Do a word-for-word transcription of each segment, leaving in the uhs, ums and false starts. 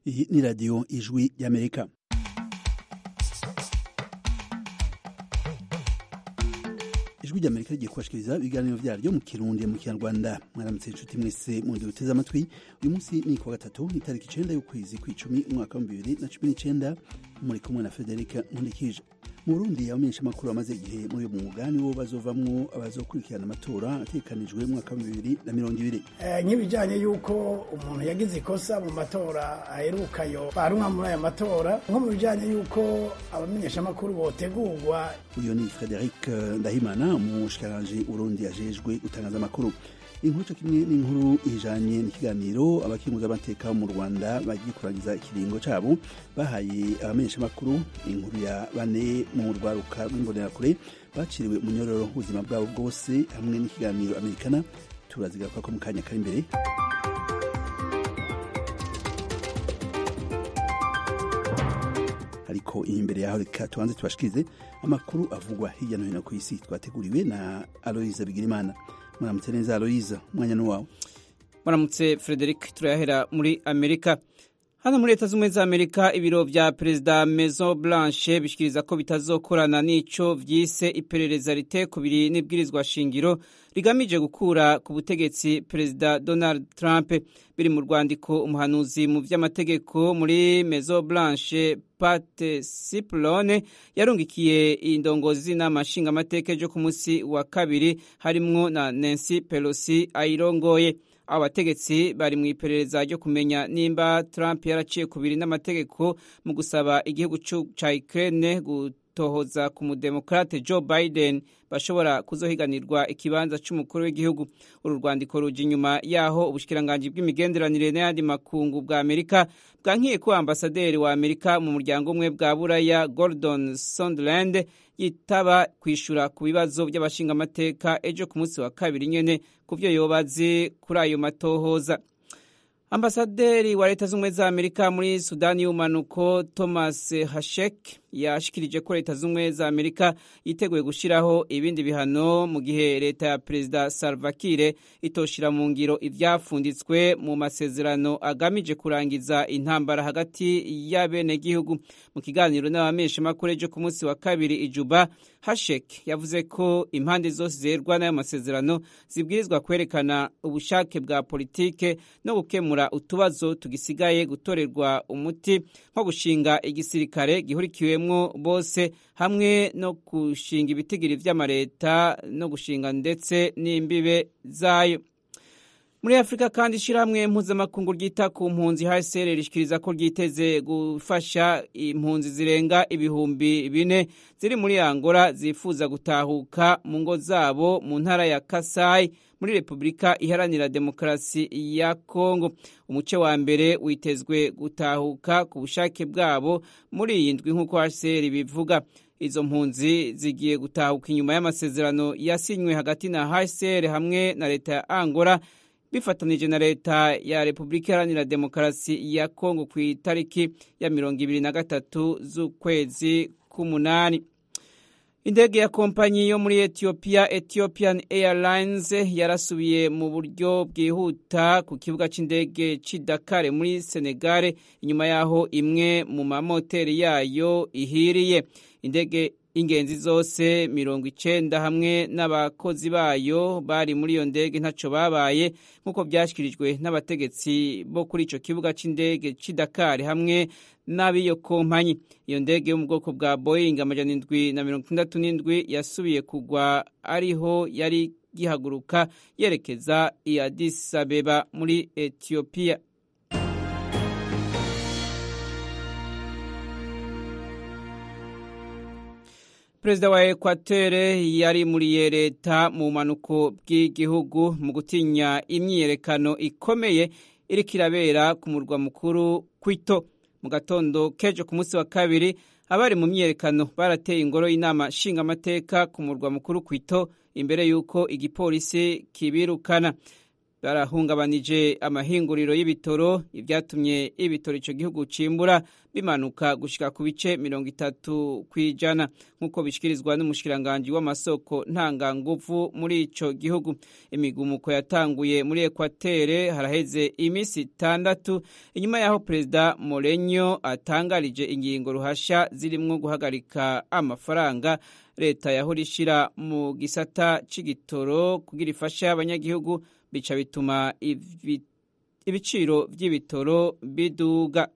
Iyi ni radiyo ijwi y'Amerika. Ijwi ry'Amerika rigiye kubashikiriza ibiganiro vyaryo mu Kirundi mu Kinyarwanda. Mwaramutse inshuti mwese mundi uteze amatwi. Uyu munsi ni kuwa gatatu itariki icenda y'ukwezi kw'icumi umwaka wa bibiri na cumi n'icenda, muri kumwe na Frederica Nkundikije. Mu Burundi abamenyesha makuru bamaze igihe muri uyu mwuga nibo bazovamwo abazokurikirana amatora ategekanijwe mu mwaka wa bibiri na mirongo ibiri. Eh, nk'ibijanye yuko umuntu yagize ikosa mu matora aherukayo barumwa muri aya matora, nko mu bijanye yuko abamenyesha makuru botegurwa. Uyu ni Frederic Ndahimana, umushikiranganji Burundi ajejwe gutangaza amakuru. Inkuru cyo kimwe n'inkuru ijanye n'ikiganiro abakinguza amateka mu Rwanda bagiye kurangiza ikiringo cabo bahaye abamenyesha makuru. Inkuru ya bane mu rwaruka rw'imbonerakure baciriwe umunyororo w'ubuzima bwabo bwose hamwe n'ikiganiro Amerikana turazigaruka ko mu kanya kari imbere. Ariko imbere yaho reka tubanze tubashikirize amakuru avugwa hirya no hino ku isi twateguriwe na Aloise Bigirimana. Mwaramutse neza Aloise, mwanya n'uwawe. Mwaramutse Frederic, turahera muri Amerika. Hano muri Leta Zunze za Amerika ibiro vya Perezida Maison Blanche bishikiriza ko bitazokorana n'ico vyise iperereza ritekubiri n'ibwirizwa shingiro rigamije gukura ku butegetsi Perezida Donald Trump. Biri mu rwandiko umuhanuzi mu vy'amategeko muri Maison Blanche Pat Cipollone yarungikiye indongozi n'amashinga amateka ejo ku munsi wa kabiri harimwo na Nancy Pelosi ayirongoye. Abategetsi bari mu iperereza ryo kumenya nimba Trump yaraciye kubiri n'amategeko mu gusaba igihugu ca Ukraine gutohoza ku mudemokrate Joe Biden bashobora kuzohiganirwa ikibanza c'umukuru w'igihugu. Uru rwandiko ruja inyuma yaho ubushikiranganji bw'imigenderanire n'ayandi makungu bwa Amerika bwankiye ko ambasaderi wa Amerika mu muryango umwe bwa Buraya Gordon Sondland yitaba kwishura ku bibazo by'abashinga amateka ejo ku munsi wa kabiri nyene kuvyo yobazi kuri ayo matohoza. Ambasaderi wa Leta Zunze za Amerika muri Sudani y'umanuko Thomas Hashek yashikirije ko Leta Zunze za Amerika yiteguye gushiraho ibindi bihano mu gihe leta ya Perezida Salva Kiir itoshira mu ngiro ivyafunditswe mu masezerano agamije kurangiza intambara hagati y'abene gihugu. Mu kiganiro n'abamenyesha makuru ejo ku munsi wa kabiri i Juba, Hashek yavuze ko impande zose zerwa n'ayo masezerano zibwirizwa kwerekana ubushake bwa politike no gukemura utubazo tugisigaye gutorerwa umuti, nko gushinga igisirikare gihurikiwemwo bose hamwe no gushinga ibitigiri vy'amareta no gushinga ndetse n'imbibe zayo. Muri Afrika kandi ishirahamwe mpuzamakungu ryita ku mpunzi H C R rishikiriza ko ryiteze gufasha impunzi zirenga ibihumbi bine ziri muri Angola zifuza gutahuka mu ngo zabo mu ntara ya Kasai muri Republika Iharanira Demokarasi ya Kongo. Umuce wa mbere witezwe gutahuka ku bushake bwabo muri iyi ndwi nk'uko H C R bivuga. Izo mpunzi zigiye gutahuka inyuma y'amasezerano yasinywe hagati na H C R hamwe na leta ya Angola bifatanije na leta ya Republika Iharanira Demokarasi ya Kongo ku itariki ya mirongo ibiri na gatatu z'ukwezi k'umunani. Indege ya kompanyi yo muri Ethiopia Ethiopian Airlines yarasubiye mu buryo bwihuta ku kibuga c'indege c'i Dakar muri Senegal inyuma yaho imwe mu mamoteri yayo ihiriye. Indege ingenzi zose mirongo icenda hamwe n'abakozi bayo bari muri iyo ndege ntaco babaye nk'uko byashikirijwe n'abategetsi bo kuri ico kibuga c'indege c'i Dakar hamwe n'abiyo kompanyi. Iyo ndege yo mu bwoko bwa Boeing amajana indwi na mirongo itandatu n'indwi yasubiye kugwa ariho yari gihaguruka yerekeza i Addis Abeba muri Ethiopia. Perezida wa Ekwatere yari muri leta mu manuko bw'igihugu mu gutinya imyiyerekano ikomeye iriko irabera ku murwa mukuru Quito. Mu gatondo kejo ku munsi wa kabiri abari mu myiyerekano barateye ingoro y'inama nshinga amateka ku murwa mukuru Quito imbere yuko igipolisi kibirukana. barahungabanije amahinguriro y'ibitoro ibyatumye ibitoro ico gihugu cimbura bimanuka gushika ku bice mirongo itatu kw'ijana nk'uko bishikirizwa n'umushikiranganji w'amasoko ntanganguvu muri ico gihugu. Imigumuko yatanguye muri Ekwatere haraheze imisi itandatu inyuma yaho Perezida Morenyo atangarije ingingo ruhasha zirimwo guhagarika amafaranga leta yahora ishira mu gisata c'igitoro kugira ifashe abanyagihugu, bica bituma ibiciro vy'ibitoro biduga.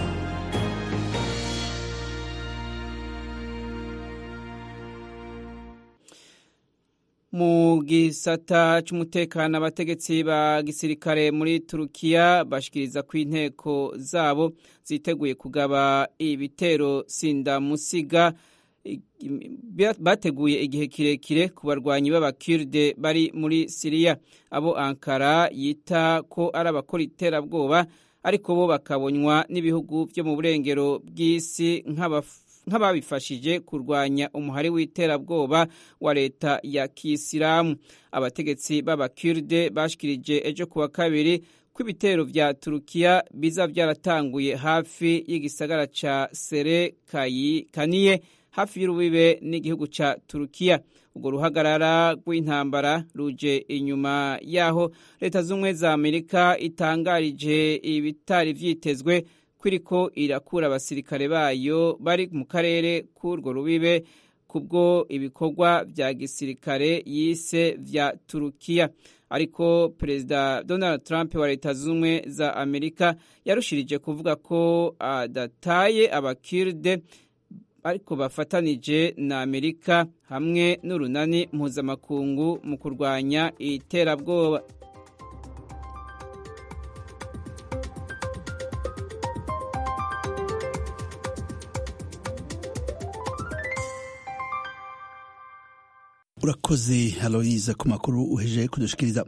Mu gisata c'umutekano abategetsi ba gisirikare muri Turukiya bashikiriza ko inteko zabo ziteguye kugaba ibitero sindamusiga bateguye igihe kirekire ku barwanyi b'abakurde bari muri Siriya. Abo Ankara yita ko ari abakora iterabwoba ariko bo bakabonywa n'ibihugu byo mu burengero bw'isi nk'ababifashije kurwanya umuhari w'iterabwoba wa leta ya Kisilamu. Abategetsi b'abakurde bashikirije ejo kuwa kabiri ko ibitero vya Turukiya biza byaratanguye hafi y'igisagara ca Serekaniye hafi y'urubibe n'igihugu ca Turukiya. Ubwo ruhagarara rw'intambara ruje inyuma yaho leta z'ubumwe za Amerika itangarije ibitari vyitezwe kwiriko irakura abasirikare bayo bari mu karere k'urwo rubibe kubwo ibikorwa vya gisirikare yise vya Turukiya. Ariko Perezida Donald Trump wa leta z'ubumwe za Amerika yarushirije kuvuga ko adataye abakurde ariko bafatanije na Amerika hamwe n'urunani mpuzamakungu mu kurwanya iterabwoba. Urakoze Aloyiza ku makuru uhejeje kudushikiriza.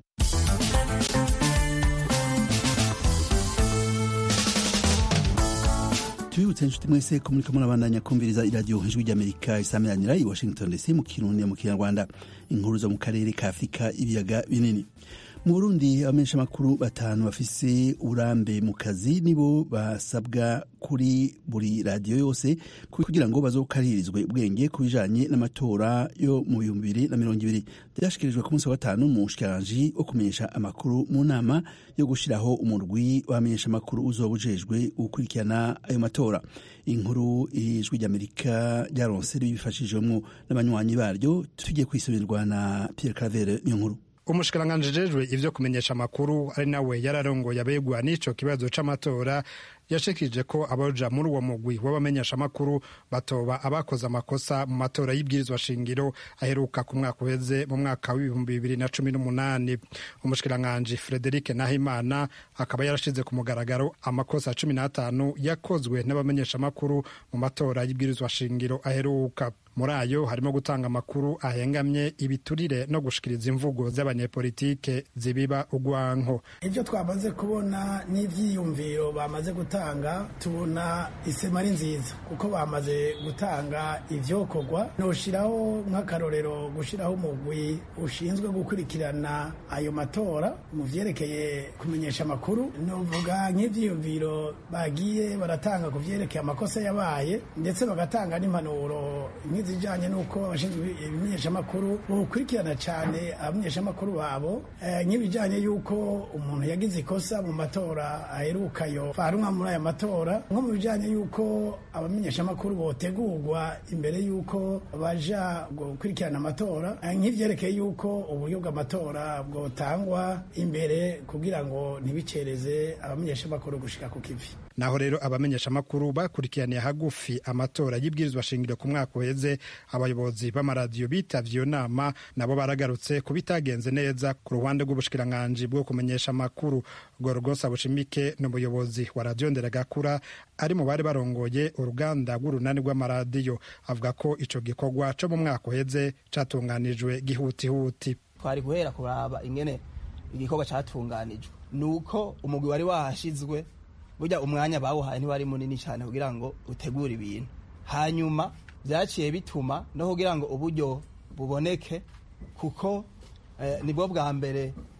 Tubibutse inshuti mwese ko muriko murabandanya kumviriza iradiyo Ijwi ry'Amerika isameranira i Washington D C mu Kirundi mu Kinyarwanda. Inkuru zo mu karere ka Afrika ibiyaga binini. Mu Burundi abamenyesha makuru batanu bafise uburambe mu kazi nibo basabwa kuri buri radio yose kugira ngo bazokaririzwe ubwenge kubijanye n'amatora yo mu bihumbi bibiri na mirongo ibiri. Byashikirijwe ku munsi wa gatanu mu shikiranganje wo kumenyesha amakuru mu nama yo gushiraho umurwi w'abamenyesha makuru uzobujejwe gukurikirana ayo matora. Inkuru Ijwi ry'Amerika ryaronse bifashijwemo n'abanywanyi baryo, tugiye kwisomerwa na Pierre Claver niyo nkuru. Umushikiranganje jejwe ivyo kumenyesha amakuru ari nawe yararongoye abegwa n'ico kibazo c'amatora yashikije ko abaja muri uwo mugwi w'abamenyesha amakuru batoba abakoze amakosa mu matora y'ibwirizwa shingiro aheruka ku mwaka uheze mu mwaka w'ibihumbi bibiri na cumi n'umunani. Umushikiranganje Frederic Nahimana akaba yarashize ku mugaragaro amakosa cumi n'atanu yakozwe n'abamenyesha amakuru mu matora y'ibwirizwa shingiro aheruka. Muri ayo harimo gutanga amakuru ahengamye, ibiturire no gushikiriza imvugo z'abanyepolitike zibiba ugwanko. Ibyo twamaze kubona n'ivyiyumviro bamaze gutanga tubona isema ari nziza kuko bamaze gutanga ivyokorwa. Noshiraho nk'akarorero gushiraho umugwi ushinzwe gukurikirana ayo matora mu vyerekeye kumenyesha amakuru. Novuga nk'ivyiyumviro bagiye baratanga ku vyerekeye amakosa yabaye ndetse bagatanga n'impanuro zijanye nuko abashinzwe ibimenyesha makuru bokurikirana cyane abamenyesha makuru babo nk'ibijanye yuko umuntu yagize ikosa mu matora aherukayo farumwa muri aya matora, nko mu bijanye yuko abamenyesha makuru botegurwa imbere yuko baja gukurikirana amatora, nk'ivyerekeye yuko uburyo bw'amatora bwotangwa imbere kugira ngo ntibicereze abamenyesha makuru gushika ku kivi. Naho rero abamenyesha makuru bakurikiraniye hagufi amatora y'ibwirizwa shingiro ku mwaka uheze, abayobozi b'amaradiyo bitavye iyo nama nabo baragarutse kubitagenze neza ku ruhande rw'ubushikiranganje bwo kumenyesha amakuru. Gorgosa Bushimike n'umuyobozi wa radio Nderagakura ari mu bari barongoye uruganda rw'urunani rw'amaradiyo, avuga ko ico gikorwa co mu mwaka uheze catunganijwe gihutihuti. Twari guhera kuraba ingene igikorwa catunganijwe, nuko umugwi wari wahashizwe burya umwanya bawuhaye ntiwari munini cyane kugira ngo utegure ibintu, hanyuma byaciye bituma no kugira ngo uburyo buboneke kuko eh, nibwo bwa mbere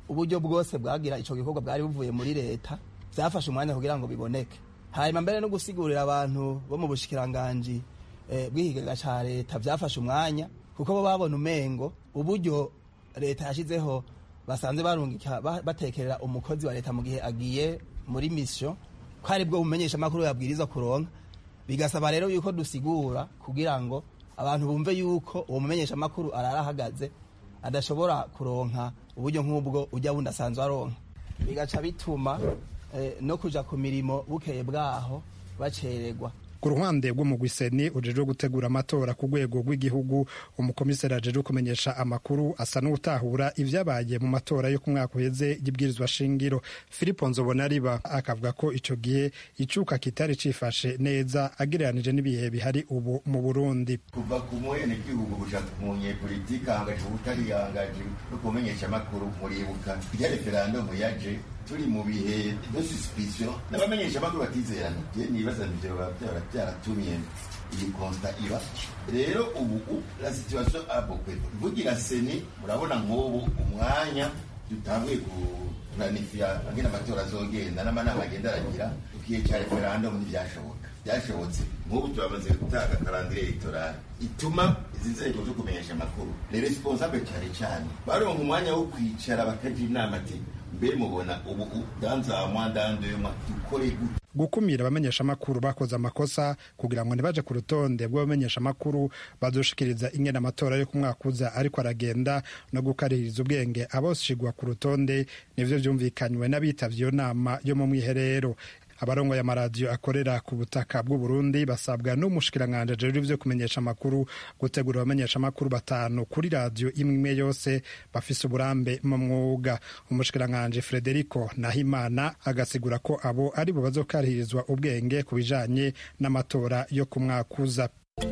uburyo bwose bwagira ico gikorwa bwari buvuye muri leta byafashe umwanya kugira ngo biboneke. Hanyuma mbere no gusigurira abantu bo mu bushikiranganji eh, bw'ikigega ca leta byafashe umwanya kuko bo babona umengo uburyo leta yashizeho basanze barungika batekerera umukozi wa leta mu gihe agiye muri mission ko ari bwo bumenyesha makuru yabwiriza kuronka, bigasaba rero yuko dusigura kugira ngo abantu bumve yuko uwo mumenyesha makuru ararahagaze adashobora kuronka uburyo nk'ubwo ujya bundi asanzwe aronka, bigaca bituma eh, no kuja ku mirimo bukeye bwaho bacererwa. Ku ruhande rw'umugwiseni ujejwe gutegura amatora ku rwego rw'igihugu, umukomiseri ajejwe kumenyesha amakuru asa n'utahura ivyabaye mu matora yo ku mwaka uheze y'ibwirizwa shingiro. Filipo Nzobonariba akavuga ko ico gihe icuka kitari cifashe neza agereranije n'ibihe bihari ubu mu Burundi. Kuva ku mwene gihugu gushaka ku munyepolitika angaje utari yangaje no kumenyesha amakuru muribuka ya referendum yaje turi mu bihe de suspicion n'abamenyesha amakuru batizerana. Je nibaza nivyo bavyara byaratumye iyi constat iba. Rero ubu la situation abokwe vugira seni murabona nk'ubu umwanya dutanguye ku planifia angena amatora azogenda n'amanama agenda aragira ukiye cya referendum ntibyashoboka byashobotse nk'ubu turamaze gutanga calendrier electoral ituma izi nzego zo kumenyesha amakuru les responsables cyane cyane baronka umwanya wo kwicara bakagira inama ati mbe mubona ubu danza mwandande ma dukore gute gukumira abamenyesha amakuru bakoze amakosa kugira ngo ntibaje ku rutonde rw'abamenyesha amakuru bazoshikiriza ingene amatora yo ku mwaka uza ariko aragenda no gukaririza ubwenge aboshigwa ku rutonde nivyo vyumvikanywe n'abitavye iyo nama yo mu mwiherero. Abarongoye amaradiyo akorera ku butaka bw'u Burundi basabwa n'umushikiranganje ajejwe ivyo kumenyesha amakuru gutegura abamenyesha amakuru batanu kuri radiyo imwe yose bafise uburambe mu mwuga. Umushikiranganje Frederico Nahimana agasigura ko abo ari bo bazokarihirizwa ubwenge ku bijanye n'amatora yo ku mwaka uza.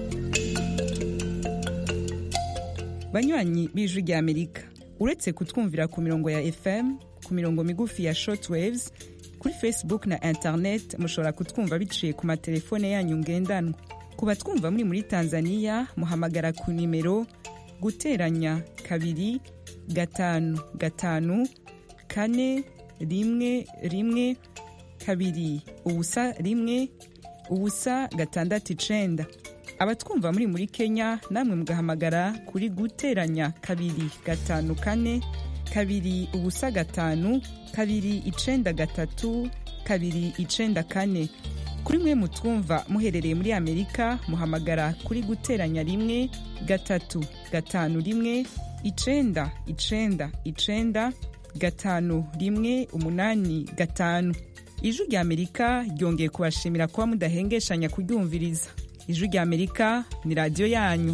Banywanyi b'Ijwi rya Amerika, uretse kutwumvira ku mirongo ya F M, ku mirongo migufi ya shortwaves, kuri Facebook na internet mushobora kutwumva biciye ku matelefone yanyu ngendanwa. Ku batwumva muri muri Tanzania muhamagara ku nimero guteranya kabiri gatanu gatanu kane rimwe rimwe kabiri ubusa rimwe ubusa gatandatu icenda. Abatwumva muri muri Kenya namwe mugahamagara kuri guteranya kabiri gatanu kane kabiri ubusa gatanu kabiri icenda gatatu kabiri icenda kane. Kuri mwe mutwumva muherereye muri Amerika muhamagara kuri guteranya rimwe gatatu gatanu rimwe icenda icenda icenda gatanu rimwe umunani gatanu. Ijwi rya Amerika ryongeye kubashimira kuba mudahengeshanya kuryumviriza. Ijwi rya Amerika ni radio yanyu.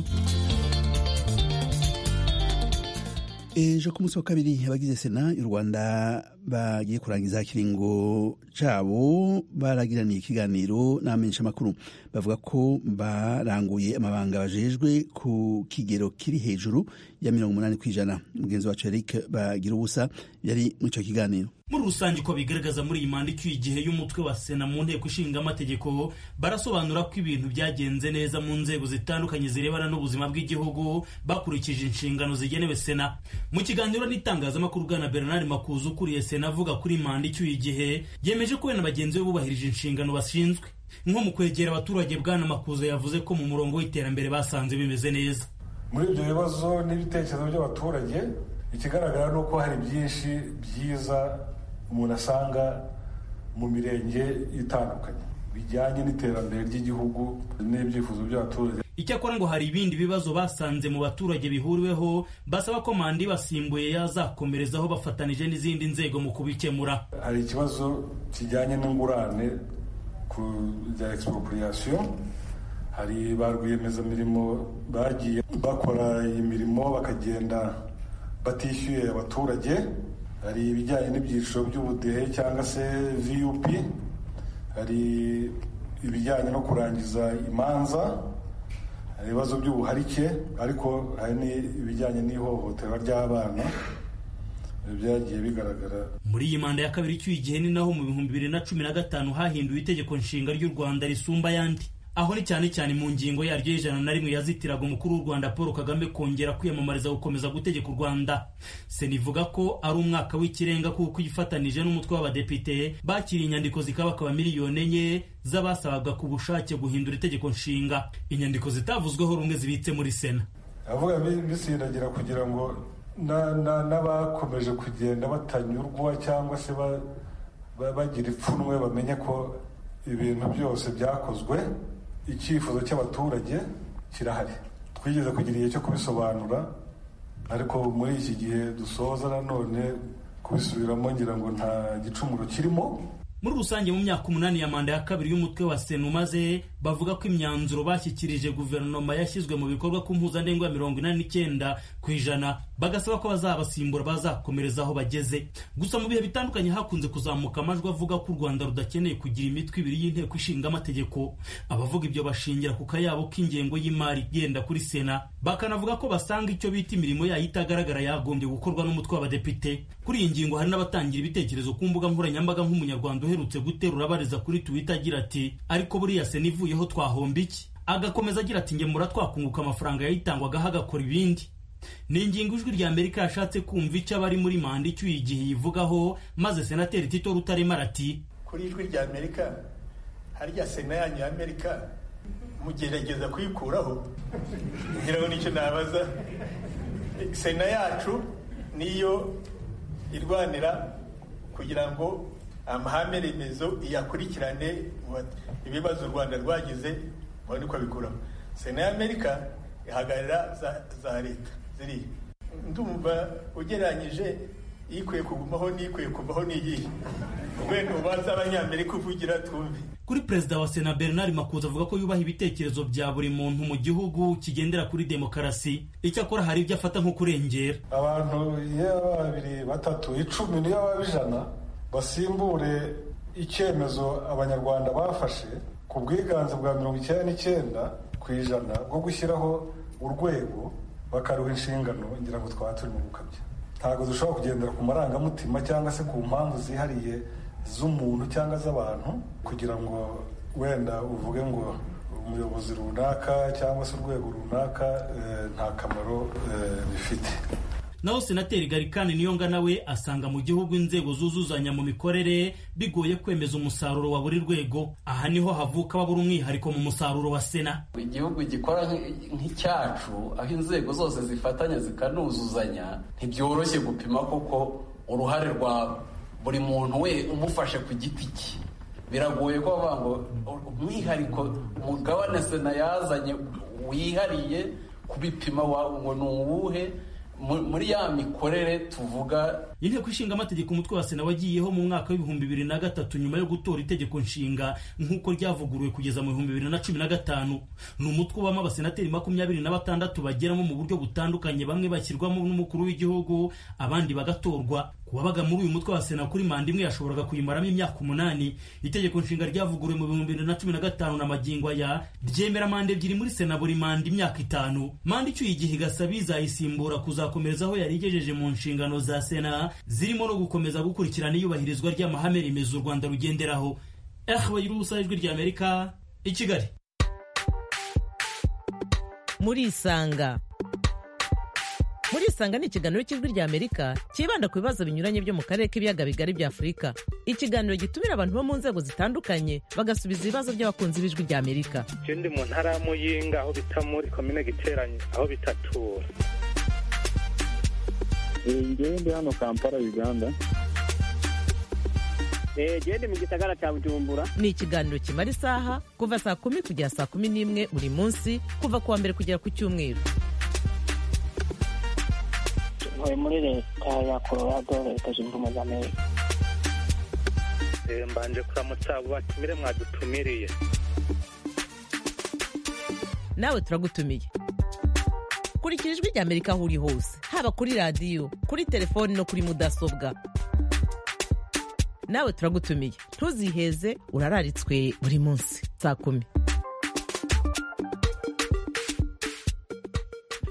Ejo ku munsi wa kabiri abagize Sena y'u Rwanda bagiye kurangiza ikiringo cabo baragiraniye ikiganiro n'abamenyesha amakuru bavuga ko baranguye amabanga bajejwe ku kigero kiri hejuru ya mirongo umunani kw'ijana. Mugenzi wacu Eric bagira ubusa yari mu ico kiganiro. Muri rusange ko bigaragaza muri iyi mandiko igihe y'umutwe wa Sena mu nteko ishinga amategeko barasobanura ko ibintu byagenze neza mu nzego zitandukanye zirebana n'ubuzima bw'igihugu bakurikije inshingano zigenewe Sena. Mu kiganiro n'itangazamakuru bwana Bernard Makuza ukuriye Sena avuga kuri mandiko igihe yemeje ko we na bagenzi be bubahirije inshingano bashinzwe. Nko mu kwegera abaturage bwana Makuza yavuze ko mu murongo w'iterambere basanze bimeze neza. Muri ibyo bibazo n'ibitekerezo by'abaturage ikigaragara ni uko hari byinshi byiza umuntu asanga mu mirenge itandukanye bijyanye n'iterambere ry'igihugu n'ibyifuzo by'abaturage. Icyakora ngo hari ibindi bibazo basanze mu baturage bihuriweho basaba ko manda basimbuye yazakomerezaho bafatanije n'izindi nzego mu kubikemura. Hari ikibazo kijyanye n'ingurane ku bya expropriation. Hari ba rwiyemezamirimo bagiye bakora imirimo bakagenda batishyuye abaturage. Hari ibijyanye n'ibyiciro by'ubudehe cyangwa se V U P. Hari ibijyanye no kurangiza imanza. Hari ibibazo by'ubuharike ariko hari n'ibijyanye n'ihohoterwa ry'abana byagiye bigaragara. Muri iyi manda ya kabiri cy'igihe ni naho mu bihumbi bibiri na cumi na gatanu hahinduwe itegeko nshinga ry'u Rwanda risumba yandi. aho ni cyane cyane mu ngingo yaryo y'ijana na rimwe yazitiraga umukuru w'u Rwanda Paul Kagame kongera kwiyamamariza gukomeza gutegeka u Rwanda. Sena ivuga ko ari umwaka w'ikirenga kuko ifatanije n'umutwe w'abadepite bakiriye inyandiko zikabakaba miliyoni enye z'abasabaga ku bushake guhindura itegeko nshinga, inyandiko zitavuzweho rumwe zibitse muri Sena. avuga bisiragira kugira ngo n'abakomeje kugenda batanyurwa cyangwa se bagira ipfunwe bamenye ko ibintu byose byakozwe, icyifuzo cy'abaturage kirahari. Twigeze kugira igihe cyo kubisobanura, ariko muri iki gihe dusoza nanone kubisubiramo ngira ngo nta gicumuro kirimo. Muri rusange mu myaka umunani ya manda ya kabiri y'umutwe wa Sena umaze, bavuga ko imyanzuro bashyikirije guverinoma yashyizwe mu bikorwa ku mpuzandengo ya mirongo inani n'icyenda ku ijana, bagasaba ko bazabasimbura bazakomereza aho bageze. Gusa mu bihe bitandukanye hakunze kuzamuka amajwi avuga ko u Rwanda rudakeneye kugira imitwe ibiri y'inteko ishinga amategeko. Abavuga ibyo bashingira ku kayabo k'ingengo y'imari igenda kuri Sena, bakanavuga ko basanga icyo bita imirimo yayo itagaragara yagombye gukorwa n'umutwe w'abadepite. Kuri iyi ngingo hari n'abatangira ibitekerezo ku mbuga nkoranyambaga, nk'umunyarwanda uherutse guterura abariza kuri Twitter agira ati ariko buriya Sena ivuyeho twahomba iki? Agakomeza agira ati nge mura twakunguka amafaranga yayitangwagaho agakora ibindi. Ni ingingo ijwi rya Amerika yashatse kumva icyo abari muri manda icyuye igihe yivugaho, maze Senateri Tito Rutaremara ati kuri ijwi rya Amerika harya Sena yanyu ya Amerika mugerageza kuyikuraho, ngira ngo nicyo nabaza. Sena yacu niyo irwanira kugira ngo amahame remezo iyakurikirane ibibazo u Rwanda rwagize babone ko bikuramo. Sena ya Amerika ihagarara za, za leta ziri. Ndumva ugereranyije ikwiye kugumaho n'ikwiye kuvaho n'iyihe, ubwo ubanza abanyamerika uvugira twumve. Kuri Perezida wa Sena Bernard Makuza avuga ko yubaha ibitekerezo bya buri muntu mu gihugu kigendera kuri demokarasi, icyakora hari ibyo afata nko kurengera. Abantu iyo babiri batatu icumi niyo babijana basimbure icyemezo abanyarwanda bafashe ku bwiganze bwa mirongo icyenda n'icyenda ku ijana bwo gushyiraho urwego bakaruha inshingano, ngira ngo twaba turi mu gukabya. Ntabwo dushobora kugendera ku marangamutima cyangwa se ku mpamvu zihariye z'umuntu cyangwa z'abantu kugira ngo wenda uvuge ngo umuyobozi runaka cyangwa se urwego runaka e, nta kamaro e, bifite. Naho Senateri Garikani Niyonga nawe asanga mu gihugu inzego zuzuzanya mu mikorere bigoye kwemeza umusaruro wa buri rwego. Aha niho havuka babura umwihariko mu musaruro wa Sena. Igihugu gikora nk'icyacu aho inzego zose zifatanya zikanuzuzanya, ntibyoroshye gupima koko uruhare rwa buri muntu we umufashe ku giti cye. Biragoye ko bavuga ngo umwihariko umugabane Sena yazanye wihariye kubipima ngo ni uwuhe muri ya mikorere tuvuga. Inteko ishinga amategeko umutwe wa Sena wagiyeho mu mwaka w'ibihumbi bibiri na gatatu nyuma yo gutora itegeko nshinga nk'uko ryavuguruwe kugeza mu bihumbi bibiri na cumi na gatanu. Ni umutwe w'ama abasenateri makumyabiri na batandatu bageramo mu buryo butandukanye, bamwe bashyirwamo n'umukuru w'igihugu abandi bagatorwa. Kuwabaga muri uyu mutwe wa Sena kuri manda imwe yashoboraga kuyimaramo imyaka umunani. Itegeko nshinga ryavuguruwe mu bihumbi bibiri na cumi na gatanu na magingo aya ryemera manda ebyiri muri Sena buri manda imyaka itanu. Manda icyuye igihe igasaba izayisimbura kuzakomeza aho yari igejeje mu nshingano za Sena, zirimo no gukomeza gukurikirana iyubahirizwa ry'amahame remezo u Rwanda rugenderaho. Eh bayirusa ijwi rya Amerika i Kigali. Muri Isanga. Muri Isanga ni ikiganiro cy'ijwi rya Amerika kibanda ku bibazo binyuranye byo mu karere k'ibiyaga bigari bya Afurika. Ikiganiro gitumira abantu bo mu nzego zitandukanye bagasubiza ibibazo by'abakunzi b'ijwi rya Amerika. Ndi mu ntara ya Muyinga aho bita muri komine Giteranyi aho bitatura. Ngewe ndi hano Kampala Uganda. Gende mu gisagara cya Bujumbura. Ni ikiganiro kimara isaha kuva saa kumi kugera saa kumi n'imwe buri munsi kuva kuwa mbere kugera ku cyumweru. Ntuye muri leta ya Colorado, leta zunze ubumwe za Amerika. Mbanje kuramutsa abo batumire mwadutumiriye. Nawe turagutumiye. Kurikira ijwi rya Amerika aho uri hose, haba kuri radiyo, kuri telefoni no kuri mudasobwa. Nawe turagutumiye, ntuziheze, urararitswe buri munsi saa kumi.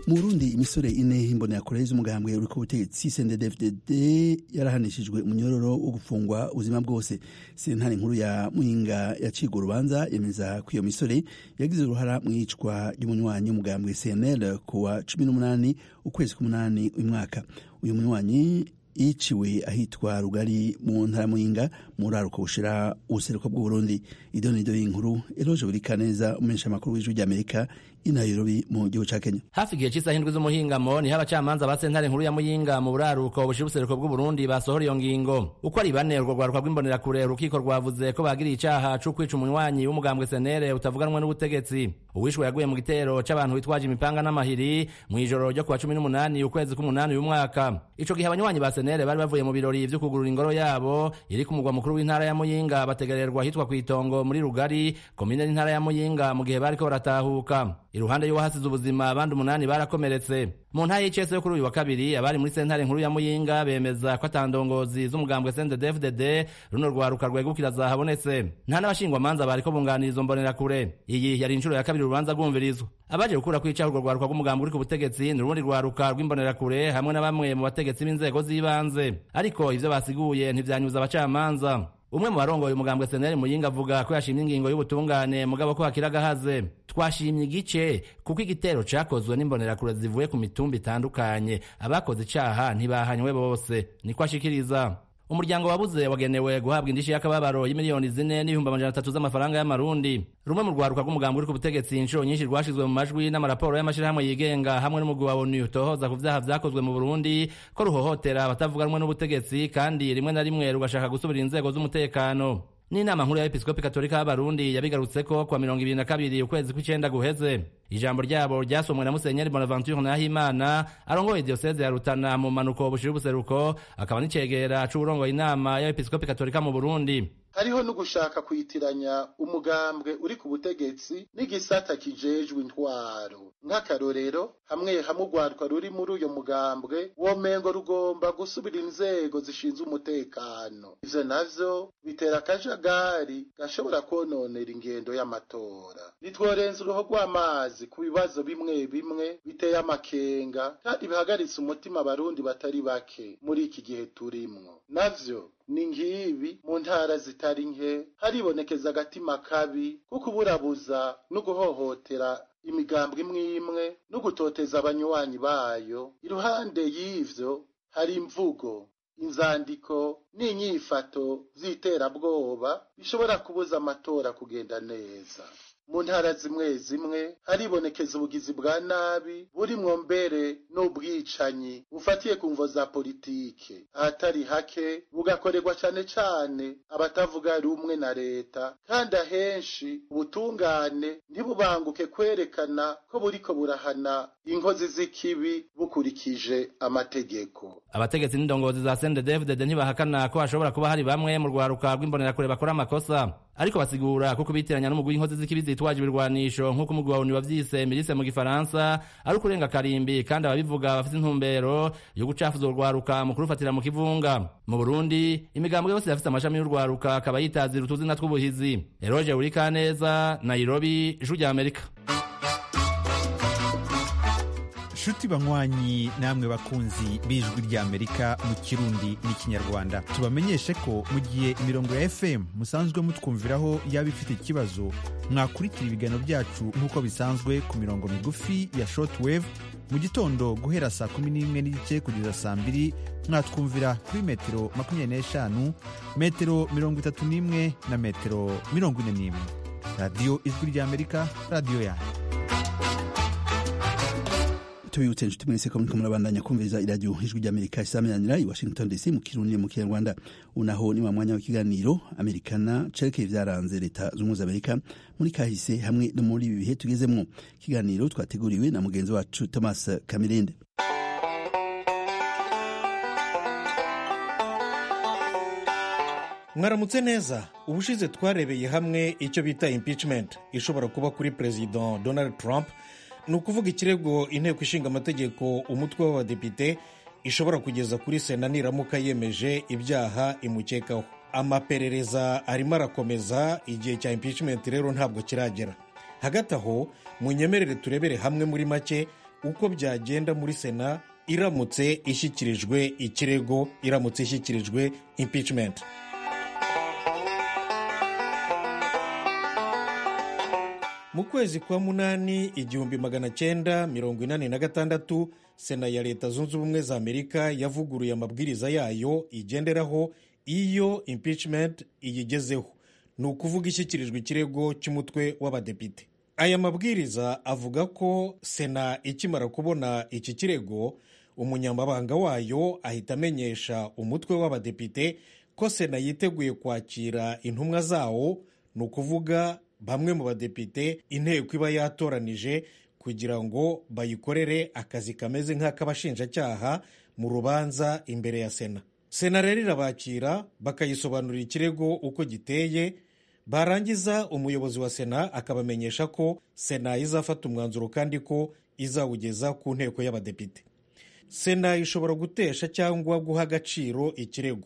mu Burundi imisore ine y'imbonerakure z'umugambwe uri ku butegetsi C N D D F D D yarahanishijwe umunyororo wo gufungwa ubuzima bwose. Sentare nkuru ya Muyinga yaciga urubanza yemeza ko iyo misore yagize uruhara mu iyicwa ry'umunywanyi w'umugambwe C N L kuwa cumi n'umunani ukwezi k'umunani uyu mwaka. Uyu munywanyi yiciwe ahitwa Rugari mu ntara Muyinga mu raruko bushira ubuseruko bw'u Burundi. Idonido y'inkuru Eloge Burikaneza umesha makuru w'ijwi ry'Amerika i Nairobi mu gihugu ca Kenya. Hafi igihe cy'isaha indwi z'umuhingamo niho abacamanza ba sentare nkuru ya Muyinga mu buraruko bushira ubuseruko bw'u Burundi basohora iyo ngingo. Uko ari bane urwo rwaruka rw'imbonerakure urukiko rwavuze ko bagiriye icaha co kwica umunywanyi w'umugambwe C N L utavuganwe n'ubutegetsi. Uwishwe yaguye mu gitero c'abantu bitwaje imipanga n'amahiri mu ijoro ryo kuwa cumi n'umunani ukwezi k'umunani uyu mwaka. Ico gihe abanywanyi ba C N L bari bavuye mu birori vyo kugurura ingoro yabo iri ku mugwa mukuru w'intara ya Muyinga bategererwa hitwa kw'itongo muri Rugari komine n'intara ya Muyinga mu gihe bariko baratahuka. Iruhande y'uwahasize ubuzima abandi umunani barakomeretse. Mu ntara y'icese yo kuri uyu wa kabiri abari muri sentare nkuru ya Muyinga bemeza ko atandongozi z'umugambwe C N D D F D D runo rwaruka rwegukira zahabonetse. Nta n'abashingwa manza bariko bunganiriza mbonerakure. Iyi yari inshuro ya kabiri urubanza rwumvirizwa. Abaje gukura kwica urwo rwaruka rw'umugambwe uri ku butegetsi n'urundi rwaruka rw'imbonerakure hamwe na bamwe mu bategetsi b'inzego z'ibanze. Ariko ivyo basiguye ntivyanyuza abacamanza. Umwe mu barongoye umugambwe C N L Muyinga avuga ko yashimye ingingo y'ubutungane mugabo ko hakira gahaze. Twashimye igice kuko igitero cakozwe n'imbonerakure zivuye ku mitumba itandukanye. Abakoze icaha ntibahanywe bose. Niko ashikiriza. Umuryango wabuze wagenewe guhabwa indishi y'akababaro y'imiliyoni zine n'ibihumbi amajana atatu z'amafaranga y'amarundi. Rumwe mu rwaruka rw'umugambwe uri ku butegetsi inshuro nyinshi rwashizwe mu majwi n'amaraporo y'amashirahamwe yigenga hamwe n'umugwi wa ONU tohoza ku vyaha vyakozwe mu Burundi ko ruhohotera abatavuganwe n'ubutegetsi kandi rimwe na rimwe rugashaka gusubira inzego z'umutekano. N'inama nkuru ya Episkopi Katolika y'Abarundi yabigarutseko kwa mirongo ibiri na kabiri ukwezi kw'icenda guheze. Ijambo ryabo ryasomwe na Musenyeri Bonaventure Nahimana arongoye diocese ya Rutana mu manuko bushira ubuseruko akaba n'icegera c'urongoye inama ya Episkopi Katolika mu Burundi. Hariho no gushaka kwitiranya umugambwe uri ku butegetsi n'igisata kijejwe intwaro. Nk'akarorero hamwe hamwe urwaruka ruri muri uyo mugambwe womengo rugomba gusubira inzego zishinzwe umutekano. Ivyo navyo bitera akajagari gashobora kononera ingendo y'amatora. Nitworenza uruho rw'amazi ku bibazo bimwe bimwe biteye amakenga kandi bihagaritse umutima abarundi batari bake muri iki gihe turimwo. Navyo ni ngibi mu ntara zitari nke haribonekeza agatima kabi kuko uburabuza no guhohotera imigambwe imwe imwe no gutoteza abanywanyi bayo. Iruhande y'ivyo hari imvugo, inzandiko n'inyifato z'iterabwoba bishobora kubuza amatora kugenda neza. Mu ntara zimwe zimwe haribonekeza ubugizi bwa nabi burimwo mbere n'ubwicanyi bufatiye ku mvo za politike. Ahatari hake bugakorerwa cane cane abatavuga rumwe na leta kandi ahenshi ubutungane ntibubanguke kwerekana ko buriko burahana inkozi z'ikibi bukurikije amategeko. Abategetsi n'indongozi za C N D D F D D ntibahakana ko hashobora kuba hari bamwe mu rwaruka rw'imbonerakure bakora amakosa, ariko basigura ko kubitiranya n'umugwi w'inkozi z'ikibi zitwaje ibirwanisho nk'uko umugwi wa ONU wavyise milice mu gifaransa ari ukurenga karimbi kandi ababivuga bafite intumbero yo gucafuza urwaruka mu kurufatira mu kivunga. Mu Burundi imigambwe yose yafite amashami y'urwaruka akaba yitazira utuzina tw'ubuhizi. Eroge Urikaneza, Nairobi, Ijwi ry'Amerika. Shuti banywanyi namwe bakunzi b'Ijwi ry'Amerika mu Kirundi n'Ikinyarwanda, tubamenyeshe ko mu gihe imirongo ya F M musanzwe mutwumviraho yaba ifite ikibazo, mwakurikira ibiganiro byacu nk'uko bisanzwe ku mirongo migufi ya shortwave mu gitondo guhera saa kumi n'imwe n'igice kugeza saa mbiri, mwatwumvira kuri metero makumyabiri n'eshanu, metero mirongo itatu n'imwe na metero mirongo ine n'imwe. Radio Ijwi ry'Amerika, radio yanyu. Tubibutse inshuti mwese ko muriko murabandanya kumviriza iradiyo Ijwi ry'Amerika isaminanira i Washington D C mu Kirundi mu Kinyarwanda. Unaho ni wa mwanya w'ikiganiro Amerikana cerekeye ivyaranze leta z'umwe za Amerika muri kahise hamwe no muri ibi bihe tugezemwo. Ikiganiro twateguriwe na mugenzi wacu Thomas Kamirinde. Mwaramutse neza. Ubushize twarebeye hamwe icyo bita impeachment ishobora kuba kuri President Donald Trump, ni ukuvuga ikirego inteko ishinga amategeko umutwe w'abadepite ishobora kugeza kuri sena niramuka yemeje ibyaha imukekaho. Amaperereza arimo arakomeza, igihe cya impeachment rero ntabwo kiragera. Hagati aho munyemerere turebere hamwe muri make uko byagenda muri sena iramutse ishyikirijwe ikirego iramutse ishyikirijwe impeachment. Mu kwezi kwa munani igihumbi magana cyenda mirongo inani na gatandatu sena ya leta zunze ubumwe za amerika yavuguruye amabwiriza yayo igenderaho iyo impeachment iyigezeho, ni ukuvuga ishyikirijwe ikirego cy'umutwe w'abadepite. Aya mabwiriza avuga ko sena ikimara kubona iki kirego, umunyamabanga wayo ahita amenyesha umutwe w'abadepite ko sena yiteguye kwakira intumwa zawo, ni ukuvuga bamwe mu badepite inteko iba yatoranije kugira ngo bayikorere akazi kameze nk'ak'abashinjacyaha mu rubanza imbere ya sena. Sena rero irabakira bakayisobanurira ikirego uko giteye, barangiza umuyobozi wa sena akabamenyesha ko sena izafata umwanzuro kandi ko izawugeza ku nteko y'abadepite. Sena ishobora gutesha cyangwa guha agaciro ikirego.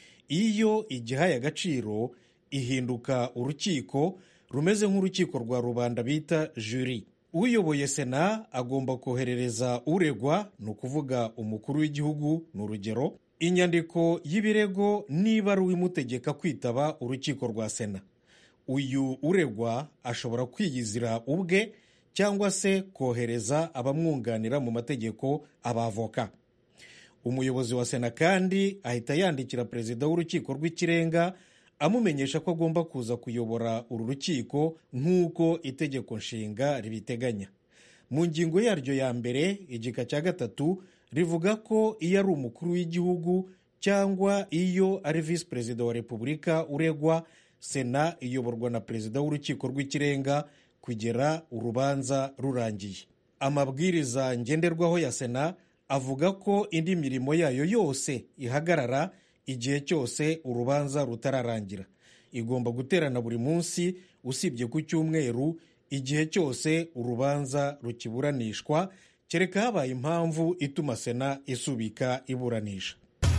Iyo igihaye agaciro ihinduka urukiko rumeze nk'urukiko rwa rubanda bita juri. Uyoboye sena agomba koherereza uregwa, ni ukuvuga umukuru w'igihugu ni urugero, inyandiko y'ibirego niba ari uwimutegeka kwitaba urukiko rwa sena. Uyu uregwa ashobora kwiyizira ubwe cyangwa se kohereza abamwunganira mu mategeko, abavoka. Umuyobozi wa sena kandi ahita yandikira perezida w'urukiko rw'ikirenga amumenyesha ko agomba kuza kuyobora uru rukiko nk'uko itegeko nshinga ribiteganya. Mu ngingo yaryo ya mbere igika cya gatatu rivuga ko iyo ari umukuru w'igihugu cyangwa iyo ari visi perezida wa repubulika uregwa, sena iyoborwa na perezida w'urukiko rw'ikirenga kugera urubanza rurangiye. Amabwiriza ngenderwaho ya sena avuga ko indi mirimo yayo yose ihagarara igihe cyose urubanza rutararangira. Igomba guterana buri munsi usibye ku cyumweru igihe cyose urubanza rukiburanishwa, kereka habaye impamvu ituma sena isubika iburanisha.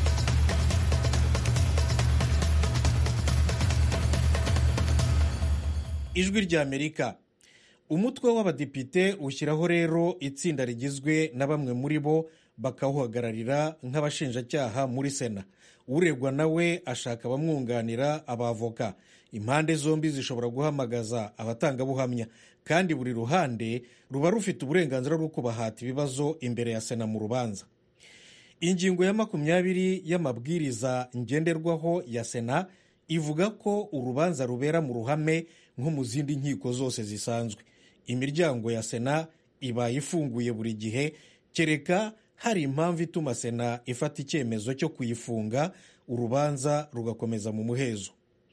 Ijwi rya Amerika. Umutwe w'abadepite ushyiraho rero itsinda rigizwe na bamwe muri bo bakawuhagararira nk'abashinjacyaha muri sena. Uregwa nawe ashaka abamwunganira, abavoka. Impande zombi zishobora guhamagaza abatangabuhamya, kandi buri ruhande ruba rufite uburenganzira bwo kubahata ibibazo imbere ya sena mu rubanza. Ingingo ya makumyabiri y'amabwiriza ngenderwaho ya sena ivuga ko urubanza rubera mu ruhame nko mu zindi nkiko zose zisanzwe. Imiryango ya sena iba ifunguye buri gihe, kereka hari impamvu ituma sena ifata icyemezo cyo kuyifunga, urubanza rugakomeza mu muhezo.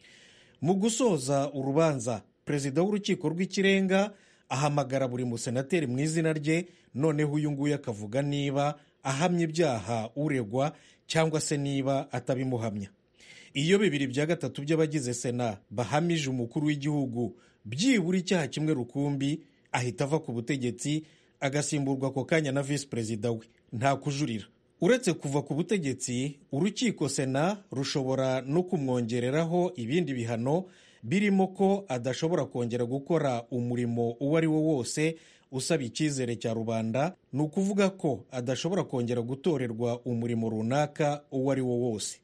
Mu gusoza urubanza, perezida w'urukiko rw'ikirenga ahamagara buri musenateri mu izina rye, noneho uyu nguyu akavuga niba ahamya ibyaha uregwa cyangwa se niba atabimuhamya. Iyo bibiri bya gatatu by'abagize sena bahamije umukuru w'igihugu byibura icyaha kimwe rukumbi, ahita ava ku butegetsi agasimburwa ako kanya na visi perezida we, nta kujurira. Uretse kuva ku butegetsi, urukiko sena rushobora no kumwongereraho ibindi bihano, birimo ko adashobora kongera gukora umurimo uwo ari wo wose usaba icyizere cya rubanda, ni ukuvuga ko adashobora kongera gutorerwa umurimo runaka uwo ari wo wose.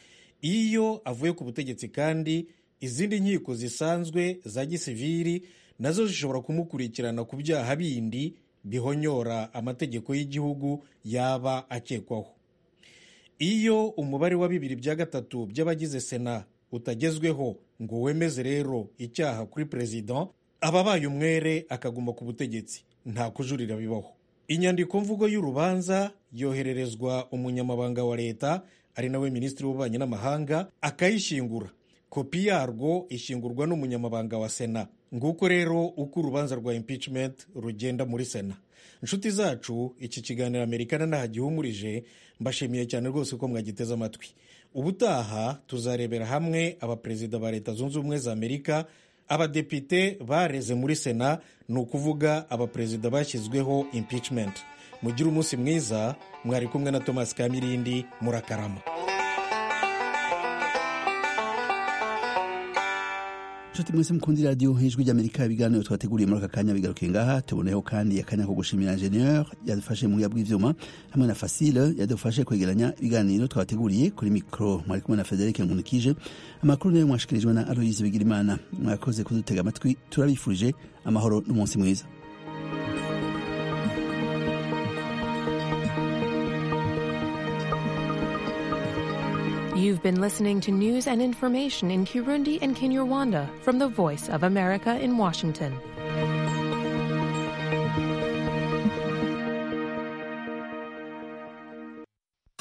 Iyo avuye ku butegetsi kandi, izindi nkiko zisanzwe za gisivili nazo zishobora kumukurikirana ku byaha bindi bihonyora amategeko y'igihugu yaba akekwaho. Iyo umubare wa bibiri bya gatatu by'abagize sena utagezweho ngo wemeze rero icyaha kuri perezida, ababaye umwere akaguma ku butegetsi, nta kujurira bibaho. Inyandiko mvugo y'urubanza yohererezwa umunyamabanga wa leta, ari nawe minisitiri w'ububanyi n'amahanga, akayishingura. Kopi yarwo ishingurwa n'umunyamabanga wa sena. Nguko rero uko urubanza rwa impeachment rugenda muri sena. Inshuti zacu, iki kiganiro Amerikana nahagihumurije, mbashimiye cyane rwose ko mwagiteze amatwi. Ubutaha tuzarebera hamwe abaperezida ba leta zunze ubumwe za Amerika, abadepite bareze muri sena, ni ukuvuga abaperezida bashyizweho impeachment. Mugire umunsi mwiza, mwari kumwe na Thomas Kamirindi, murakarama. nshuti mwese mukundi radiyo ijwi ry'amerika ibiganiro twateguriye muri aka kanya bigaruke ngaha tuboneyeho kandi akanya ko gushimira ingenieur yadufashe mu buhinga bw'ivyuma hamwe na Facile yadufashe kwegeranya ibiganiro twateguriye kuri mikro mwari kumwe na Frederic Nkunikije amakuru nayo mwashikirijwe na Aloise Bigirimana mwakoze kudutega amatwi turabifurije amahoro n'umunsi mwiza. You've been listening to news and information in Kirundi and Kinyarwanda from the Voice of America in Washington.